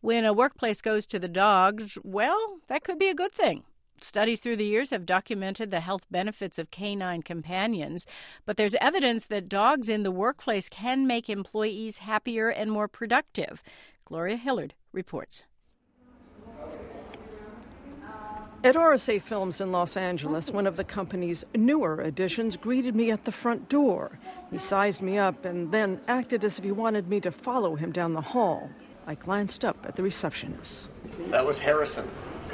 When a workplace goes to the dogs, well, that could be a good thing. Studies through the years have documented the health benefits of canine companions, but there's evidence that dogs in the workplace can make employees happier and more productive. Gloria Hillard reports. At RSA Films in Los Angeles, one of the company's newer additions greeted me at the front door. He sized me up and then acted as if he wanted me to follow him down the hall. I glanced up at the receptionist. That was Harrison.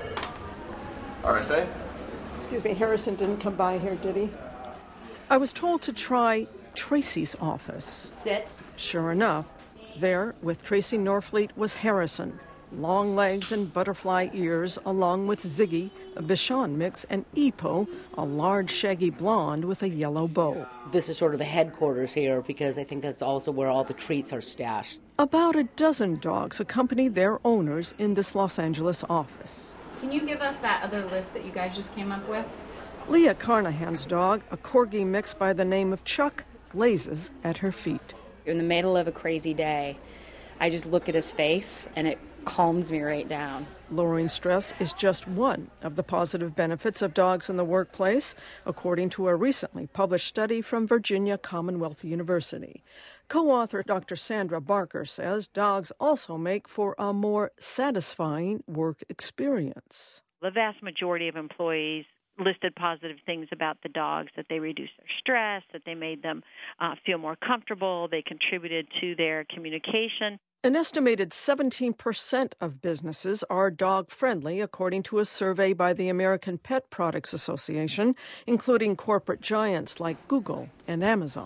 RSA? Excuse me, Harrison didn't come by here, did he? I was told to try Tracy's office. Sit. Sure enough, there with Tracy Norfleet was Harrison. Long legs and butterfly ears, along with Ziggy, a Bichon mix, and Epo, a large shaggy blonde with a yellow bow. This is sort of the headquarters here because I think that's also where all the treats are stashed. About a dozen dogs accompany their owners in this Los Angeles office. Can you give us that other list that you guys just came up with? Leah Carnahan's dog, a corgi mix by the name of Chuck, lazes at her feet. In the middle of a crazy day, I just look at his face and it calms me right down. Lowering stress is just one of the positive benefits of dogs in the workplace, according to a recently published study from Virginia Commonwealth University. Co-author Dr. Sandra Barker says dogs also make for a more satisfying work experience. The vast majority of employees listed positive things about the dogs, that they reduced their stress, that they made them feel more comfortable, they contributed to their communication. An estimated 17% of businesses are dog-friendly, according to a survey by the American Pet Products Association, including corporate giants like Google and Amazon.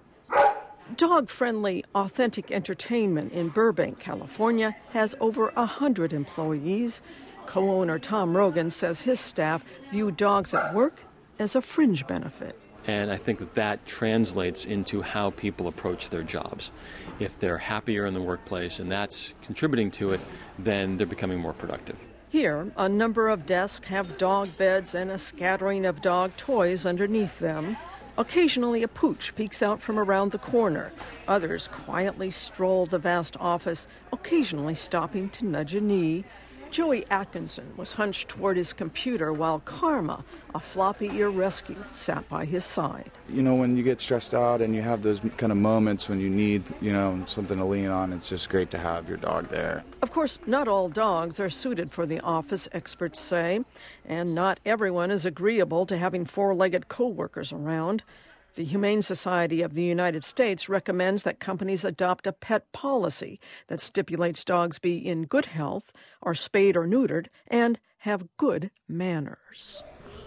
Dog-friendly Authentic Entertainment in Burbank, California, has over 100 employees. Co-owner Tom Rogan says his staff view dogs at work as a fringe benefit. And I think that translates into how people approach their jobs. If they're happier in the workplace and that's contributing to it, then they're becoming more productive. Here, a number of desks have dog beds and a scattering of dog toys underneath them. Occasionally, a pooch peeks out from around the corner. Others quietly stroll the vast office, occasionally stopping to nudge a knee. Joey Atkinson was hunched toward his computer while Karma, a floppy ear rescue, sat by his side. You know, when you get stressed out and you have those kind of moments when you need, something to lean on, it's just great to have your dog there. Of course, not all dogs are suited for the office, experts say, and not everyone is agreeable to having four-legged co-workers around. The Humane Society of the United States recommends that companies adopt a pet policy that stipulates dogs be in good health, are spayed or neutered, and have good manners.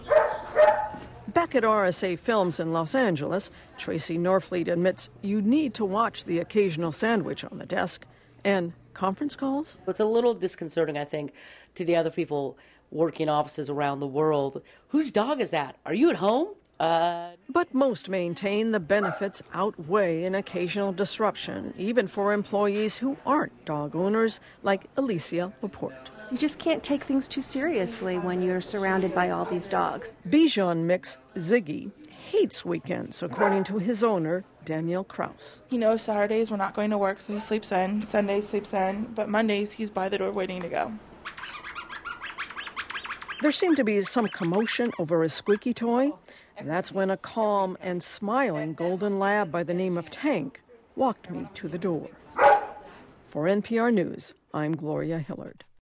Back at RSA Films in Los Angeles, Tracy Norfleet admits you need to watch the occasional sandwich on the desk. And conference calls? It's a little disconcerting, I think, to the other people working offices around the world. Whose dog is that? Are you at home? But most maintain the benefits outweigh an occasional disruption, even for employees who aren't dog owners, like Alicia Laporte. You just can't take things too seriously when you're surrounded by all these dogs. Bichon mix Ziggy hates weekends, according to his owner, Daniel Kraus. He knows Saturdays we're not going to work, so he sleeps in. Sundays sleeps in, but Mondays he's by the door waiting to go. There seemed to be some commotion over a squeaky toy. That's when a calm and smiling golden lab by the name of Tank walked me to the door. For NPR News, I'm Gloria Hillard.